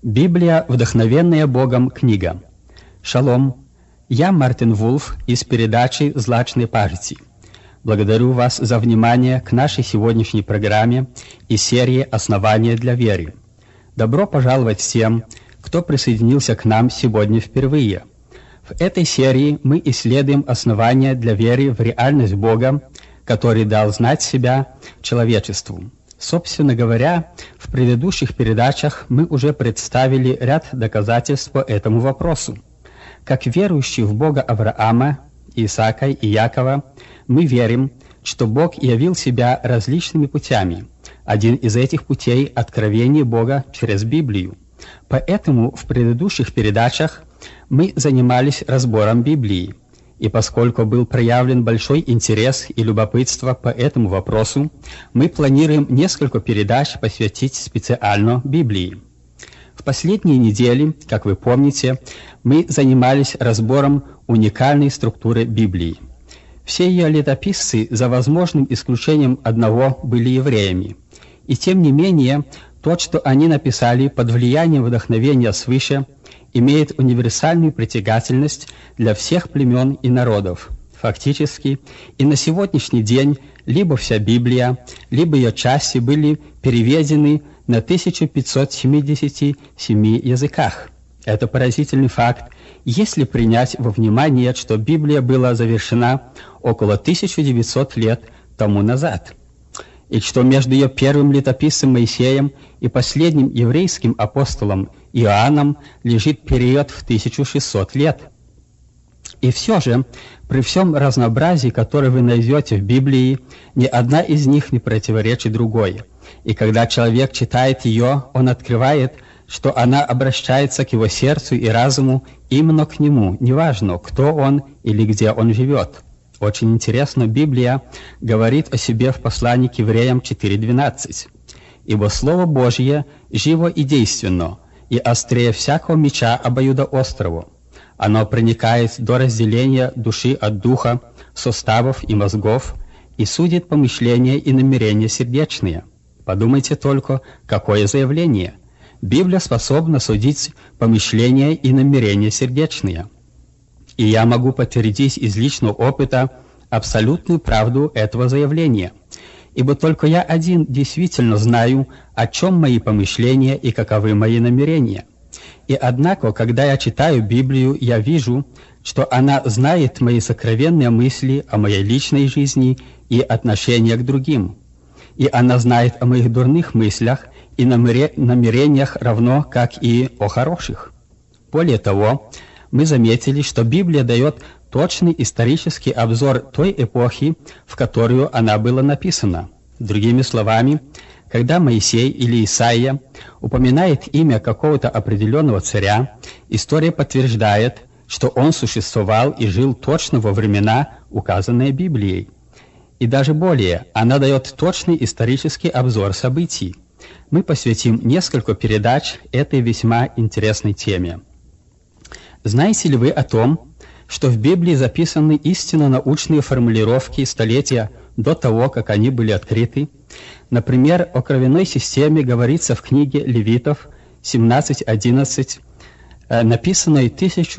Библия – вдохновенная Богом книга. Шалом, я Мартин Вулф из передачи «Злачные пажиці». Благодарю вас за внимание к нашей сегодняшней программе и серии «Основания для веры». Добро пожаловать всем, кто присоединился к нам сегодня впервые. В этой серии мы исследуем основания для веры в реальность Бога, который дал знать себя человечеству. Собственно говоря, в предыдущих передачах мы уже представили ряд доказательств по этому вопросу. Как верующие в Бога Авраама, Исаака и Якова, мы верим, что Бог явил себя различными путями. Один из этих путей – откровение Бога через Библию. Поэтому в предыдущих передачах мы занимались разбором Библии. И поскольку был проявлен большой интерес и любопытство по этому вопросу, мы планируем несколько передач посвятить специально Библии. В последние недели, как вы помните, мы занимались разбором уникальной структуры Библии. Все ее летописцы, за возможным исключением одного, были евреями. И тем не менее, то, что они написали под влиянием вдохновения свыше, имеет универсальную притягательность для всех племен и народов. Фактически, и на сегодняшний день либо вся Библия, либо ее части были переведены на 1577 языках. Это поразительный факт, если принять во внимание, что Библия была завершена около 1900 лет тому назад, и что между ее первым летописцем Моисеем и последним еврейским апостолом Иоанном лежит период в 1600 лет. И все же, при всем разнообразии, которое вы найдете в Библии, ни одна из них не противоречит другой. И когда человек читает ее, он открывает, что она обращается к его сердцу и разуму именно к нему, неважно, кто он или где он живет. Очень интересно, Библия говорит о себе в послании к евреям 4:12. «Ибо Слово Божье живо и действенно, и острее всякого меча обоюдоострого. Оно проникает до разделения души от духа, суставов и мозгов, и судит помышления и намерения сердечные». Подумайте только, какое заявление! Библия способна судить помышления и намерения сердечные. И я могу подтвердить из личного опыта абсолютную правду этого заявления. Ибо только я один действительно знаю, о чем мои помышления и каковы мои намерения. И однако, когда я читаю Библию, я вижу, что она знает мои сокровенные мысли о моей личной жизни и отношения к другим. И она знает о моих дурных мыслях и намерениях равно, как и о хороших. Более того, мы заметили, что Библия дает точный исторический обзор той эпохи, в которую она была написана. Другими словами, когда Моисей или Исаия упоминает имя какого-то определенного царя, история подтверждает, что он существовал и жил точно во времена, указанные Библией. И даже более, она дает точный исторический обзор событий. Мы посвятим несколько передач этой весьма интересной теме. Знаете ли вы о том, что в Библии записаны истинно научные формулировки столетия до того, как они были открыты? Например, о кровяной системе говорится в книге Левитов 17:11, написанной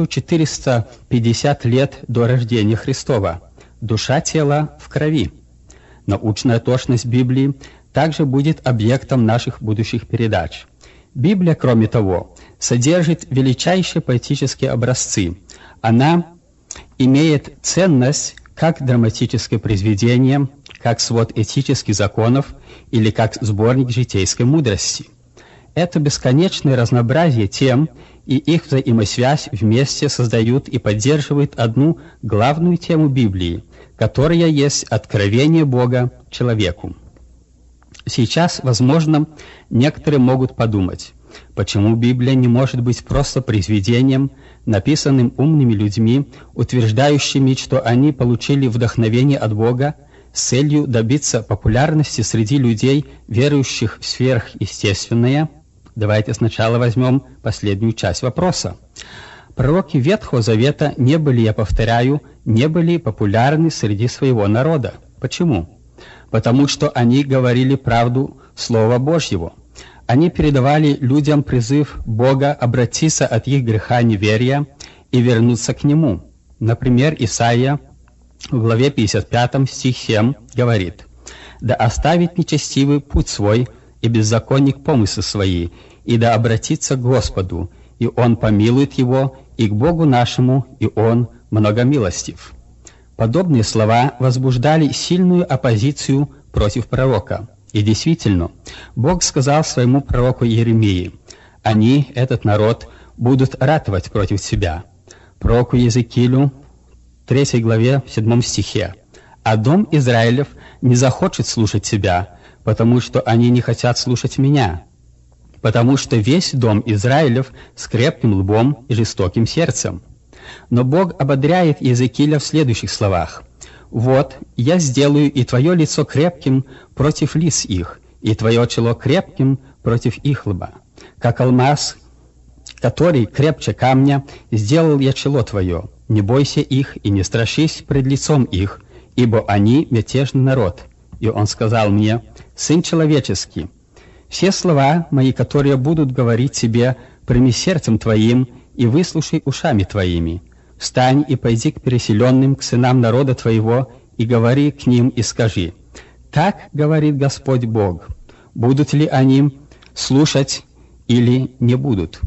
1450 лет до рождения Христова. Душа тела в крови. Научная точность Библии также будет объектом наших будущих передач. Библия, кроме того, содержит величайшие поэтические образцы. Она имеет ценность как драматическое произведение, как свод этических законов или как сборник житейской мудрости. Это бесконечное разнообразие тем и их взаимосвязь вместе создают и поддерживают одну главную тему Библии, которая есть откровение Бога человеку. Сейчас, возможно, некоторые могут подумать, почему Библия не может быть просто произведением, написанным умными людьми, утверждающими, что они получили вдохновение от Бога с целью добиться популярности среди людей, верующих в сверхъестественное. Давайте сначала возьмем последнюю часть вопроса. Пророки Ветхого Завета не были, я повторяю, не были популярны среди своего народа. Почему? Потому что они говорили правду Слова Божьего. Они передавали людям призыв Бога обратиться от их греха неверия и вернуться к Нему. Например, Исаия в главе 55 стих 7 говорит: «Да оставит нечестивый путь свой, и беззаконник помыслы свои, и да обратится к Господу, и Он помилует его, и к Богу нашему, и Он многомилостив». Подобные слова возбуждали сильную оппозицию против пророка. И действительно, Бог сказал своему пророку Иеремии: «Они, этот народ, будут ратовать против тебя». Пророку Иезекиилю, 3 главе, 7 стихе: «А дом Израилев не захочет слушать тебя, потому что они не хотят слушать меня, потому что весь дом Израилев с крепким лбом и жестоким сердцем». Но Бог ободряет Иезекииля в следующих словах: «Вот, я сделаю и твое лицо крепким против лиц их, и твое чело крепким против их лба. Как алмаз, который крепче камня, сделал я чело твое. Не бойся их и не страшись пред лицом их, ибо они мятежный народ». И он сказал мне: «Сын человеческий, все слова мои, которые будут говорить тебе, прими сердцем твоим и выслушай ушами твоими. Встань и пойди к переселенным, к сынам народа твоего, и говори к ним и скажи: так говорит Господь Бог, будут ли они слушать или не будут».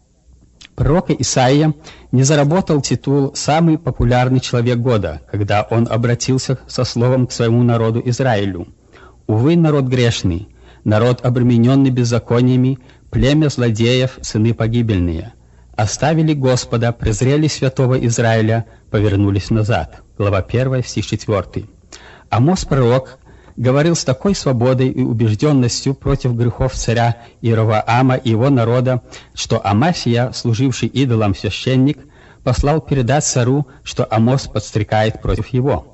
Пророк Исаия не заработал титул «самый популярный человек года», когда он обратился со словом к своему народу Израилю. Увы, народ грешный, народ, обремененный беззакониями, племя злодеев, сыны погибельные. Оставили Господа, презрели святого Израиля, повернулись назад. Глава 1, стих 4. Амос пророк говорил с такой свободой и убежденностью против грехов царя Иеровоама и его народа, что Амасия, служивший идолам священник, послал передать царю, что Амос подстрекает против его.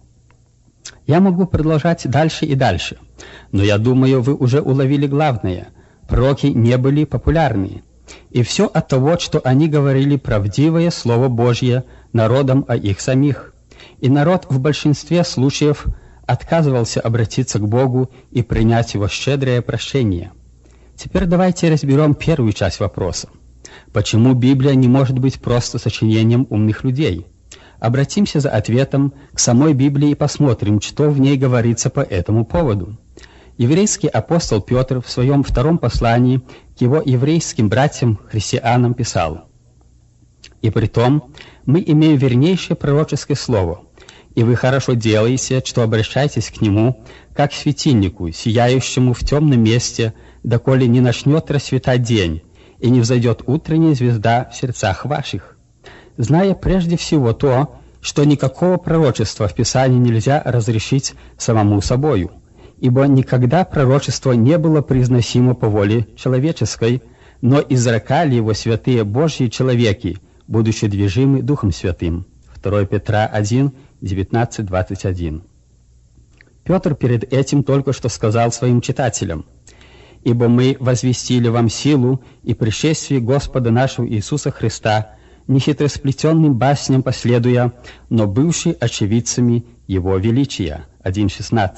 Я могу продолжать дальше и дальше, но я думаю, вы уже уловили главное. Пророки не были популярны. И все от того, что они говорили правдивое Слово Божье народам о их самих. И народ в большинстве случаев отказывался обратиться к Богу и принять Его щедрое прощение. Теперь давайте разберем первую часть вопроса. Почему Библия не может быть просто сочинением умных людей? Обратимся за ответом к самой Библии и посмотрим, что в ней говорится по этому поводу. Еврейский апостол Петр в своем втором послании к его еврейским братьям-христианам писал: «И притом мы имеем вернейшее пророческое слово, и вы хорошо делаете, что обращаетесь к нему, как к светильнику, сияющему в темном месте, доколе не начнет расцветать день, и не взойдет утренняя звезда в сердцах ваших, зная прежде всего то, что никакого пророчества в Писании нельзя разрешить самому собою, ибо никогда пророчество не было произносимо по воле человеческой, но изрекали его святые Божьи человеки, будучи движимы Духом Святым». 2 Петра 1, 19-21. Петр перед этим только что сказал своим читателям: «Ибо мы возвестили вам силу и пришествие Господа нашего Иисуса Христа, не хитросплетенным басням последуя, но бывший очевидцами Его величия». 1:16.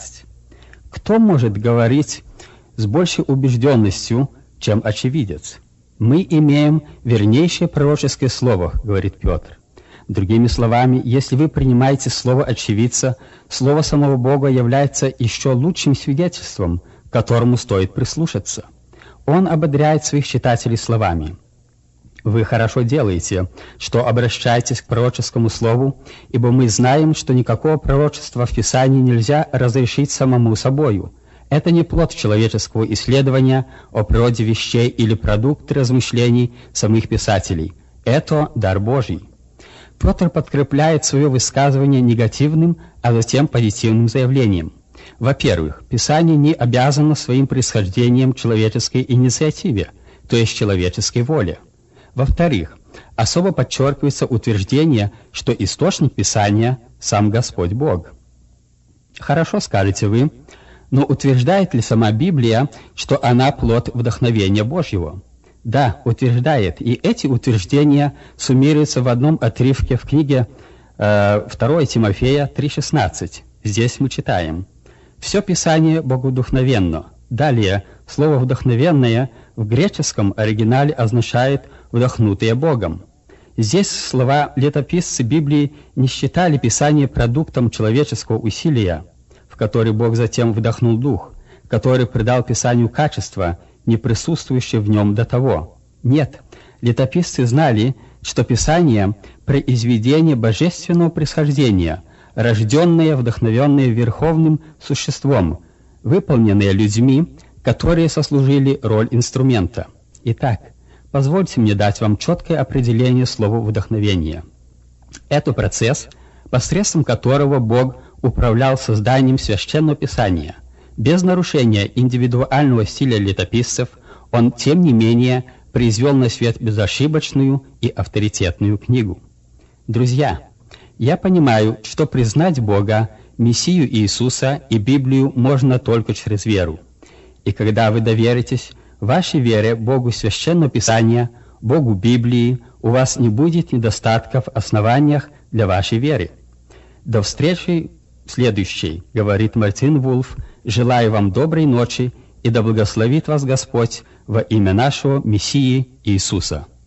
Кто может говорить с большей убежденностью, чем очевидец? Мы имеем вернейшее пророческое слово, говорит Петр. Другими словами, если вы принимаете слово очевидца, слово самого Бога является еще лучшим свидетельством, к которому стоит прислушаться. Он ободряет своих читателей словами: «Вы хорошо делаете, что обращаетесь к пророческому слову, ибо мы знаем, что никакого пророчества в Писании нельзя разрешить самому собою. Это не плод человеческого исследования о природе вещей или продукт размышлений самих писателей. Это дар Божий». Петр подкрепляет свое высказывание негативным, а затем позитивным заявлением. Во-первых, Писание не обязано своим происхождением человеческой инициативе, то есть человеческой воле. Во-вторых, особо подчеркивается утверждение, что источник Писания – сам Господь Бог. Хорошо, скажете вы, но утверждает ли сама Библия, что она плод вдохновения Божьего? Да, утверждает, и эти утверждения суммируются в одном отрывке в книге 2 Тимофея 3,16. Здесь мы читаем: «Все Писание богодухновенно». Далее Слово «вдохновенное» в греческом оригинале означает «вдохнутые Богом». Здесь слова летописцы Библии не считали Писание продуктом человеческого усилия, в который Бог затем вдохнул Дух, который придал Писанию качество, не присутствующее в нем до того. Нет, летописцы знали, что Писание – произведение божественного происхождения, рожденное, вдохновенное Верховным Существом, выполненное людьми, которые сослужили роль инструмента. Итак, позвольте мне дать вам четкое определение слова «вдохновение». Это процесс, посредством которого Бог управлял созданием Священного Писания. Без нарушения индивидуального стиля летописцев он, тем не менее, произвел на свет безошибочную и авторитетную книгу. Друзья, я понимаю, что признать Бога, Мессию Иисуса и Библию можно только через веру. И когда вы доверитесь вашей вере Богу Священного Писания, Богу Библии, у вас не будет недостатков в основаниях для вашей веры. До встречи следующей, говорит Мартин Вулф, желаю вам доброй ночи, и да благословит вас Господь во имя нашего Мессии Иисуса.